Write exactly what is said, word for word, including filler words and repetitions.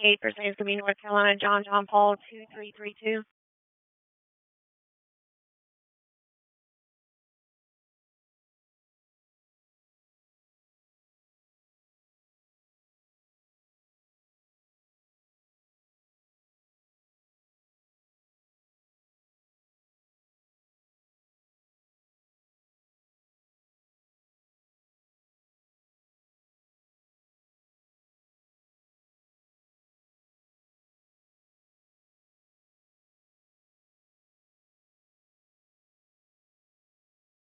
eight for Saints to be North Carolina, John John Paul two three three two.